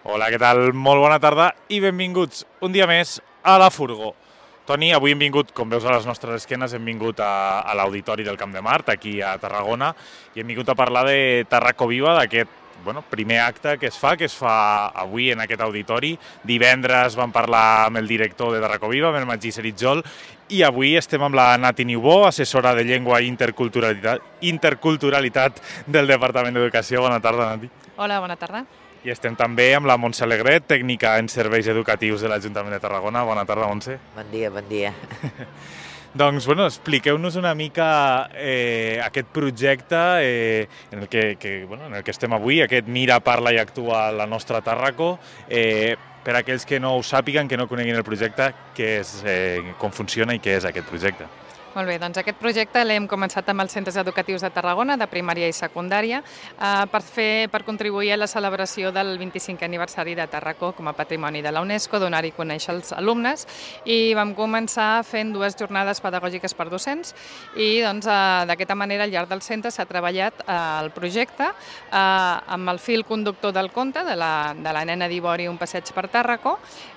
Hola, què tal? Molt bona tarda i benvinguts un dia més a la Furgó. Toni, avui hem vingut, com veus a les nostres esquenes, hem vingut a l'Auditori del Camp de Mart, aquí a Tarragona, i hem vingut a parlar de Tarraco Viva, d'aquest primer acte que es fa avui en aquest auditori. Divendres vam parlar amb el director de Tarraco Viva, amb el Magí Seritzol, i avui estem amb la Nati Niubó, assessora de Llengua i Interculturalitat del Departament d'Educació. Bona tarda, Nati. Hola, bona tarda. I estem també amb la Montse Alegret, tècnica en serveis educatius de l'Ajuntament de Tarragona. Bona tarda, Montse. Bon dia, bon dia. Doncs, expliqueu-nos una mica aquest projecte en el que estem avui, aquest Mira, Parla i Actua a la nostra Tarraco. Per a aquells que no ho sàpiguen, que no coneguin el projecte, com funciona i què és aquest projecte. Molt bé, doncs aquest projecte l'hem començat amb els centres educatius de Tarragona, de primària i secundària, per contribuir a la celebració del 25è aniversari de Tarraco com a patrimoni de la UNESCO, donar-hi a conèixer els alumnes, i vam començar fent 2 jornades pedagògiques per docents i d'aquesta manera al llarg del centre s'ha treballat el projecte amb el fil conductor del conte de la nena d'Ivori, un passeig per Tarraco,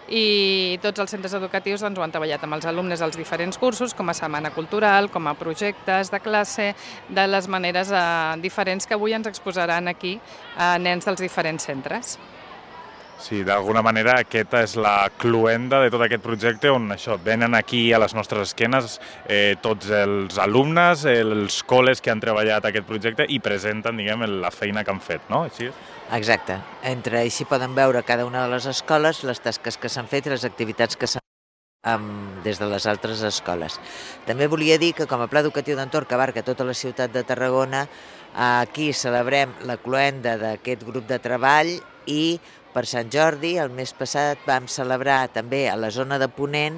i tots els centres educatius ho han treballat amb els alumnes dels diferents cursos, com a setmana cultural, com a projectes de classe, de les maneres diferents que avui ens exposaran aquí nens dels diferents centres. Sí, d'alguna manera aquesta és la cloenda de tot aquest projecte, on venen aquí a les nostres esquenes tots els alumnes, els col·les que han treballat aquest projecte i presenten, la feina que han fet, no? Així és? Exacte. Així poden veure cada una de les escoles, les tasques que s'han fet i les activitats que s'han fet des de les altres escoles. També volia dir que com a Pla Educatiu d'Entorn que abarca tota la ciutat de Tarragona, aquí celebrem la cloenda d'aquest grup de treball i per Sant Jordi, el mes passat, vam celebrar també a la zona de Ponent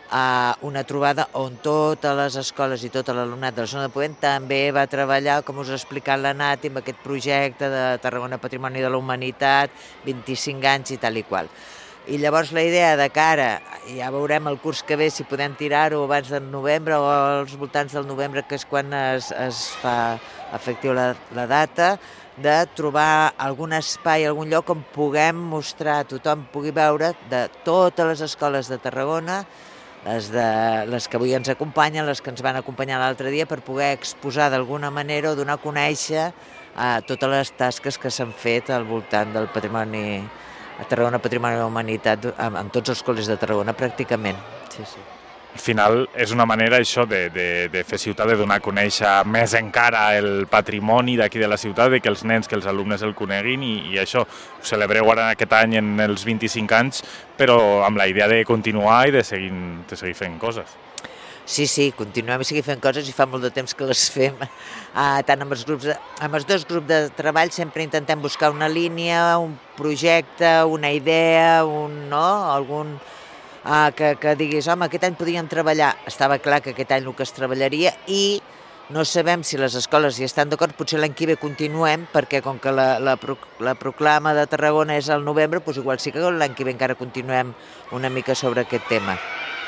una trobada on totes les escoles i tot l'alumnat de la zona de Ponent també va treballar, com us ha explicat la Nati, amb aquest projecte de Tarragona Patrimoni de la Humanitat, 25 anys i tal i qual. I llavors la idea de cara, ja veurem el curs que ve si podem tirar-ho abans del novembre o als voltants del novembre, que és quan es fa efectiu la data, de trobar algun espai, algun lloc on puguem mostrar, tothom pugui veure de totes les escoles de Tarragona, les que avui ens acompanyen, les que ens van acompanyar l'altre dia, per poder exposar d'alguna manera o donar a conèixer totes les tasques que s'han fet al voltant del patrimoni, a Tarragona Patrimoni de la Humanitat, amb tots els col·legis de Tarragona pràcticament. Sí, sí. Al final és una manera de fer ciutat, de donar a conèixer més encara el patrimoni d'aquí de la ciutat, de que els nens, que els alumnes el coneguin, i això ho celebreu ara aquest any en els 25 anys, però amb la idea de continuar i de seguir fent coses. Sí, continuem a seguir fent coses i fa molt de temps que les fem. Tant amb els 2 grups de treball sempre intentem buscar una línia, un projecte, una idea, algun que diguis, home, aquest any podríem treballar. Estava clar que aquest any el que es treballaria i no sabem si les escoles hi estan d'acord, potser l'any que ve continuem, perquè com que la proclama de Tarragona és al novembre, doncs igual sí que l'any que ve encara continuem una mica sobre aquest tema.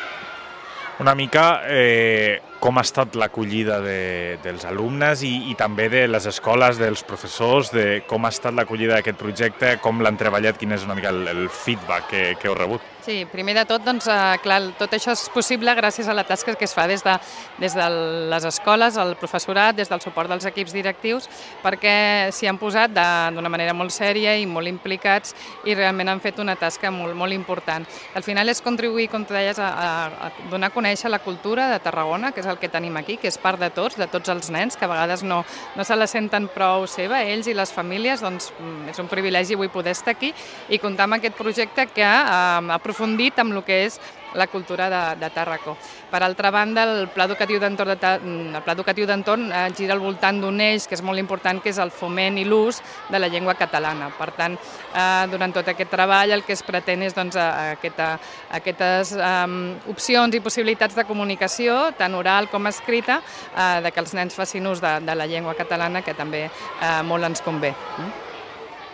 Una mica com ha estat l'acollida dels alumnes i també de les escoles, dels professors, de com ha estat l'acollida d'aquest projecte, com l'han treballat, quin és una mica el feedback que heu rebut. Sí, primer de tot, clar, tot això és possible gràcies a la tasca que es fa des de les escoles, el professorat, des del suport dels equips directius, perquè s'hi han posat d'una manera molt sèria i molt implicats i realment han fet una tasca molt, molt important. Al final és contribuir, com tu deies, a donar a conèixer la cultura de Tarragona, que és el que tenim aquí, que és part de tots els nens, que a vegades no se la senten prou seva, ells i les famílies, doncs és un privilegi avui poder estar aquí i comptar amb aquest projecte que ha aprofundit amb el que és la cultura de Tarraco. Per altra banda, el Pla Educatiu d'Entorn gira al voltant d'un eix que és molt important, que és el foment i l'ús de la llengua catalana. Per tant, durant tot aquest treball el que es pretén és aquestes opcions i possibilitats de comunicació, tant oral com escrita, que els nens facin ús de la llengua catalana, que també molt ens convé.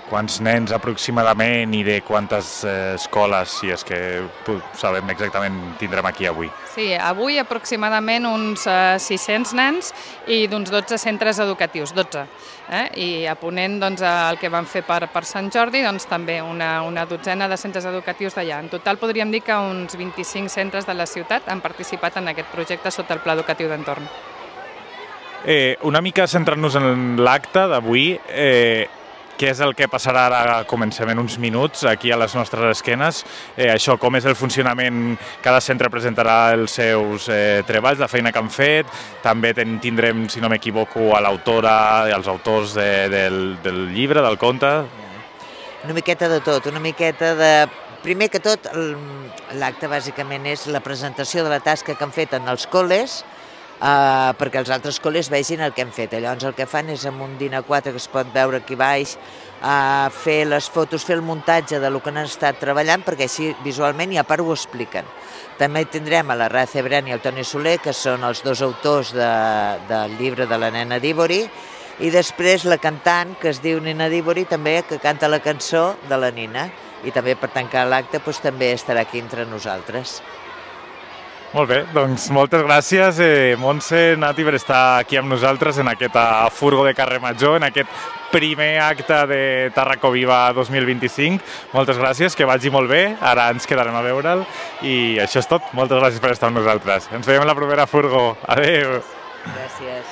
quants nens aproximadament i de quantes escoles, si és que sabem exactament, tindrem aquí avui? Sí, avui aproximadament uns 600 nens i d'uns 12 centres educatius, 12. I a Ponent el que vam fer per Sant Jordi, també una dotzena de centres educatius d'allà. En total podríem dir que uns 25 centres de la ciutat han participat en aquest projecte sota el Pla Educatiu d'Entorn. Una mica centrant-nos en l'acte d'avui, què és el que passarà ara, comencem en uns minuts, aquí a les nostres esquenes. Això, com és el funcionament, cada centre presentarà els seus treballs, la feina que han fet, també tindrem, si no m'equivoco, a l'autora i els autors del llibre, del conte. Una miqueta de tot, una miqueta de... Primer que tot, l'acte bàsicament és la presentació de la tasca que han fet en els col·les, perquè els altres col·les vegin el que hem fet. Llavors el que fan és amb un DIN A4 que es pot veure aquí baix, fer les fotos, fer el muntatge de lo que han estat treballant, perquè així visualment i a part ho expliquen. També tindrem a la Ra Cebrián i el Toni Soler, que són els dos autors del llibre de la nena d'Ívori, i després la cantant, que es diu Nina d'Ívori, també, que canta la cançó de la Nina, i també per tancar l'acte també estarà aquí entre nosaltres. Molt bé, doncs moltes gràcies, Montse, Nati, per estar aquí amb nosaltres en aquest furgo de carrer Major, en aquest primer acte de Tàrraco Viva 2025. Moltes gràcies, que vagi molt bé, ara ens quedarem a veure'l i això és tot. Moltes gràcies per estar amb nosaltres. Ens veiem a la propera furgo. Adéu. Gràcies.